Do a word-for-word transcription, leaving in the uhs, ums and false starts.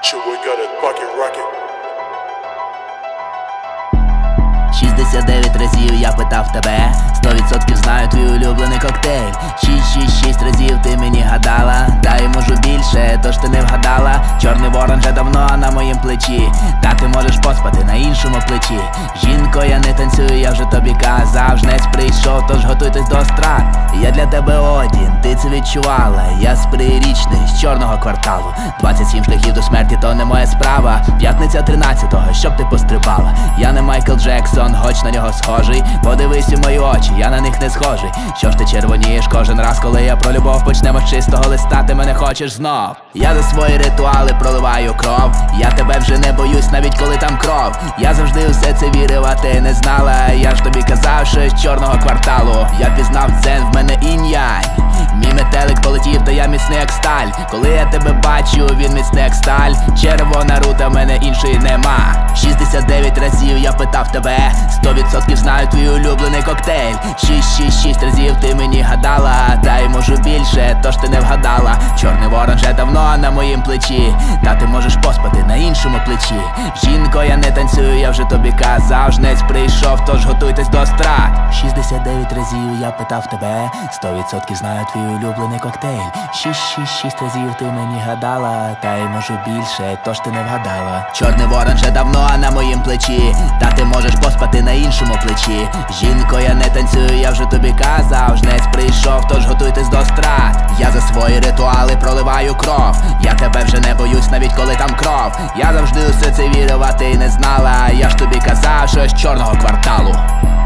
Чувак got it, fucking rocket. шістдесят дев'ять разів я питав тебе, сто відсотків знаю твій улюблений коктейль. Шість, шість, шість разів ти мені гадала, та й можу більше, тож ти не вгадала. Чорний ворон вже давно на моїм плечі, та ти можеш поспати на іншому плечі. Жінко, я не танцюю, я вже тобі казав. Жнець прийшов, тож готуйтесь до страт. Я для тебе один, ти це відчувала. Я з прирічний, з чорного кварталу. Двадцять сім шляхів до смерті, то не моя справа. П'ятниця тринадцятого, щоб ти пострибала. Я не Майкл Джексон, хоч на нього схожий. Подивись у мої очі, я на них не схожий. Що ж ти червонієш кожен раз, коли я про любов? Почнемо з чистого листа, ти мене хочеш знов. Я за свої ритуали проливаю кров. Я тебе вже не боюсь, навіть коли там кров. Я завжди усе це вірив, а ти не знала. Я ж тобі казав, що з чорного кварталу. Я пізнав дзен, в мене інь-янь. Мій метелик полетів, та я міцний як сталь. Коли я тебе бачу, він міцний як сталь. Червона рута, в мене іншої нема. шістдесят дев'ять разів я питав тебе, сто відсотків знаю твій улюблений коктейль. Шість, шість, шість разів ти мені гадала, та й можу більше, тож ти не вгадала. Чорний ворон вже давно на моїм плечі, та ти можеш поспати на іншому плечі. Жінко, я не танцюю, я вже тобі казав. Жнець прийшов, тож готуйтесь до страт. шістдесят дев'ять разів я питав тебе, сто відсотків знаю твій улюблений коктейль. Шість, шість, шість разів ти мені гадала, та й можу більше, тож ти не вгадала. Чорний ворон вже давно на моїм плечі, та ти можеш поспати на іншому плечі. Жінко, я не танцюю, я вже тобі казав. Жнець прийшов, тож готуйтесь до страт. Я за свої ритуали проливаю кров. Я тебе вже не боюсь, навіть коли там кров. Я завжди усе це вірив, а ти не знала. Я ж тобі казав, що з чорного кварталу.